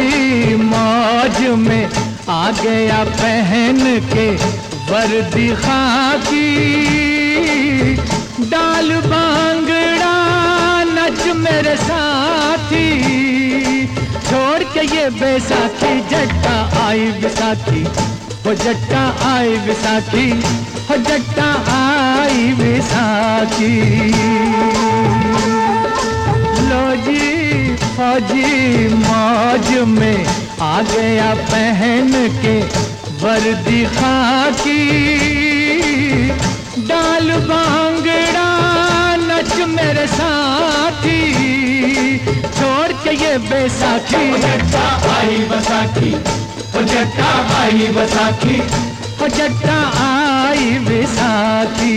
जी मौज में आ गया पहन के वर्दी खाकी, डाल बांगड़ा नच मेरे साथी, छोड़ के ये बैसाखी जट्टा आई बैसाखी, हो जट्टा आई बैसाखी, हो जट्टा आई बैसाखी। लो जी फौजी मौज में आ गया पहन के वर्दी खाकी, डाल बांगड़ा नच मेरे साथी, छोड़ के ये बैसाखी। जट्टा आई बैसाखी, जट्टा आई बैसाखी, जट्टा आई बैसाखी।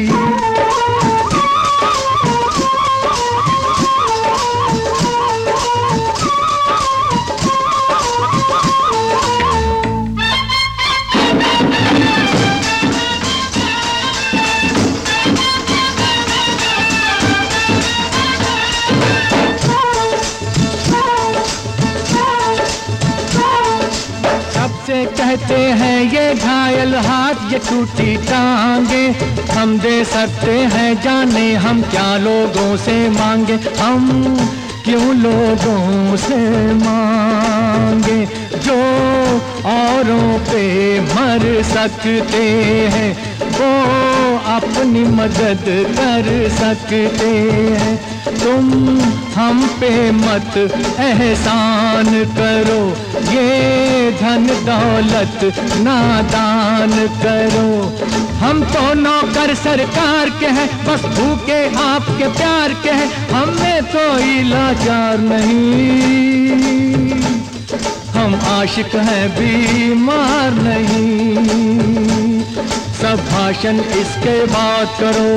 सबसे कहते हैं ये घायल हाथ ये टूटी टांगे, हम दे सकते हैं जाने हम क्या लोगों से मांगे, हम क्यों लोगों से मांगे, जो औरों पे मर सकते हैं वो अपनी मदद कर सकते हैं। तुम हम पे मत एहसान करो, ये धन दौलत नादान करो, हम तो नौकर सरकार के हैं, बस भूखे आपके प्यार के हैं, हमें तो लाचार नहीं, हम आशिक हैं बीमार नहीं। सब भाषण इसके बाद करो,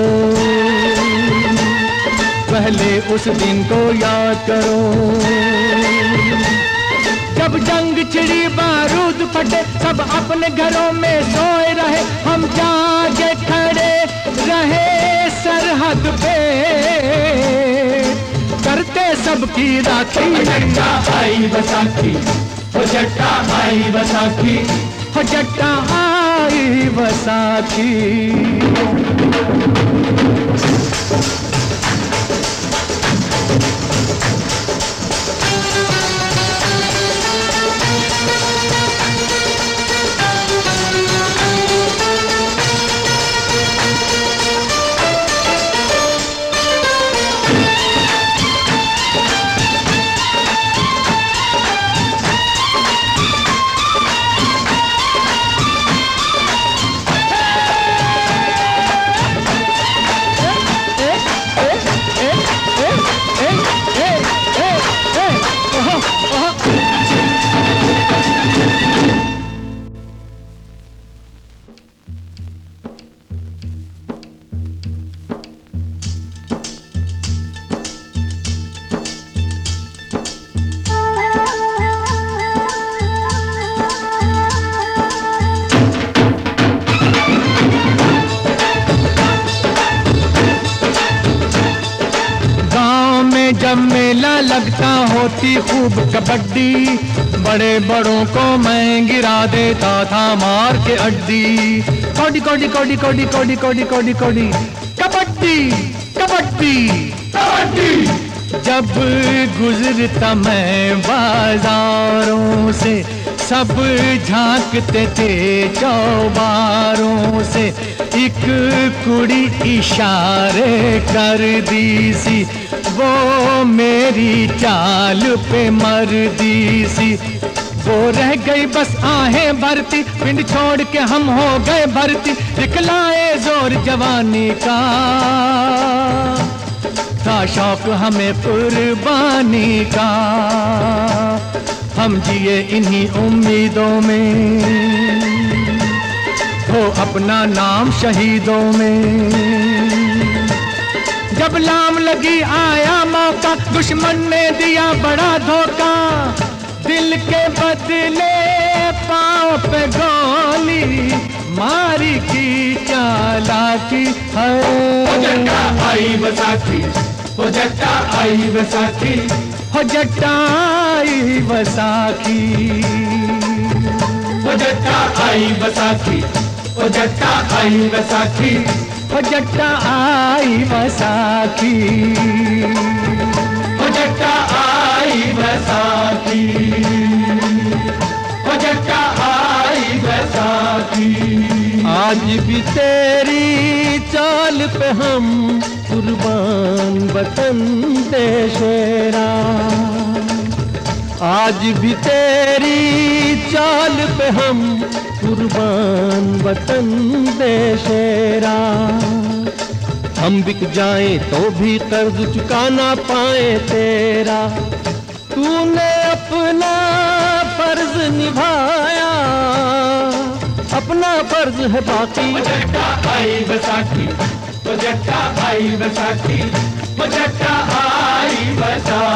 पहले उस दिन को याद करो जब जंग छिड़ी बारूद फटे, सब अपने घरों में सोए रहे, हम जागे खड़े रहे सरहद पे, करते सबकी राखी। जट्टा आई बैसाखी, जट्टा आई बैसाखी, जट्टा आई बैसाखी। जब मेला लगता होती खूब कबड्डी, बड़े बड़ों को मैं गिरा देता था मार के अड्डी। कोडी कोडी कोडी कोडी कोडी कोडी कोडी कोडी कबड्डी कबड्डी कबड्डी। जब गुजरता मैं बाजारों से, सब झांकते थे चौबारों से, एक कुड़ी इशारे कर दी सी, वो मेरी चाल पे मर दी सी, वो रह गई बस आहें भरती, पिंड छोड़ के हम हो गए भरती, दिखलाए जोर जवानी का, था शौक हमें कुर्बानी का, हम जिए इन्हीं उम्मीदों में, हो अपना नाम शहीदों में। जब लाम लगी आया मौका, दुश्मन ने दिया बड़ा धोखा, दिल के बदले पाँव पे गोली मारी की चालाकी है। जट्टा आई बैसाखी, जट्टा आई बैसाखी, हो जट्टा आई बैसाखी, हो जट्टा आई बैसाखी, हो जट्टा आई बैसाखी, हो जट्टा आई बैसाखी, हो जट्टा आई बैसाखी, हो जट्टा आई बैसाखी। आज भी तेरी चाल पे हम कुर्बान वतन दे शेरा, आज भी तेरी चाल पे हम कुर्बान वतन दे शेरा। हम बिक जाएं तो भी कर्ज चुका ना पाए तेरा, तूने अपना फर्ज निभाया, अपना फर्ज है बाकी। हो जट्टा आई बैसाखी, हो जट्टा आई बैसाखी, हो जट्टा आई बैसाखी।